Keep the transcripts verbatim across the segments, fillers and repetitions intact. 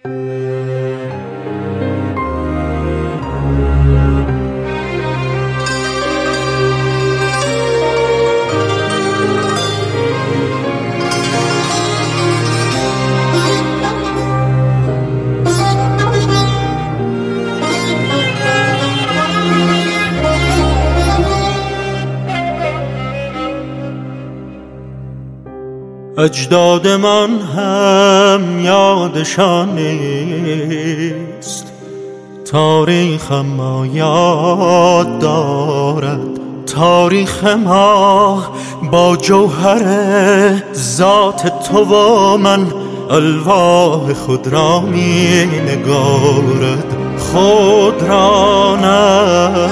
اجدادمان هم یادشان نیست، تاریخ ما یاد دارد. تاریخ ما با جوهر ذات تو و من الواح خود را می نگارد. خود را نه،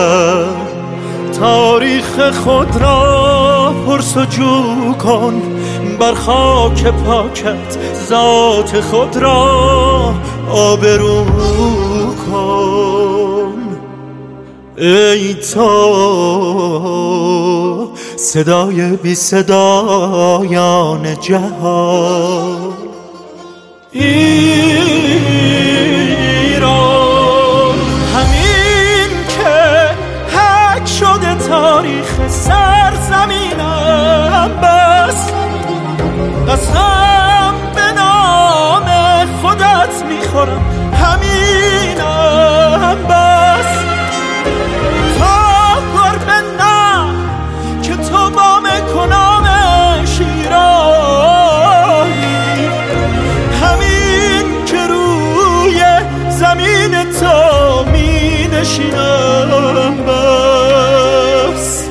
تاریخ خود را پرسجو کن، بر خاک پاکت ذات خود را آبرو کن. ای تو صدای بی صدایان جهان، ایران همین که حک شده تاریخ سرزمینم، بس قسم به نام خودت میخورم همینم، بس تا گربه نه که تو با مکنام شیرانی، همین که روی زمین تو می نشینم، بس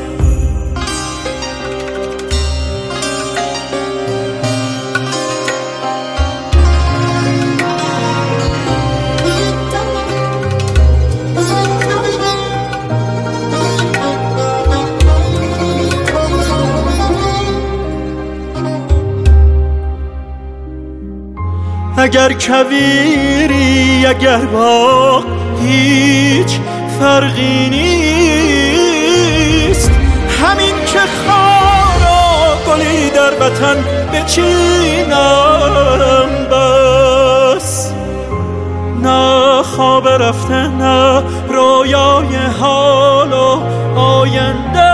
اگر کویری اگر باغ هیچ فرقی نیست، همین که خار و گلی در وطن بچینم، بس نه خواب رفته نه رویای حال و آینده،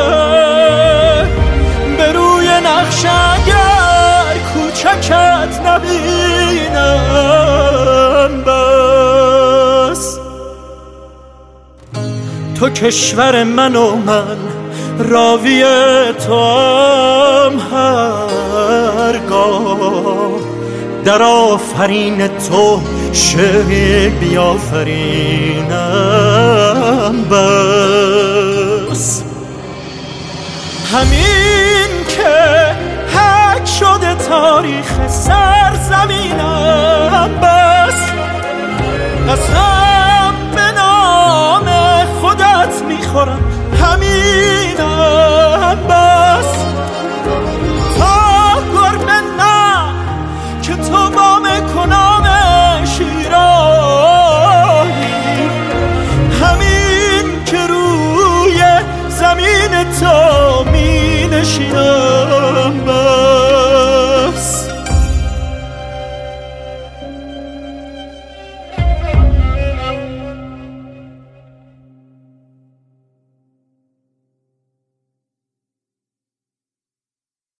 به روی نقش اگر کوچکت نبینم، بس تو کشور من و من راوی تو هم هرگاه در آفرین تو شعر بیافرینم، بس همین که حک شده تاریخ سرزمینم، بس قسم به نام خودت میخورم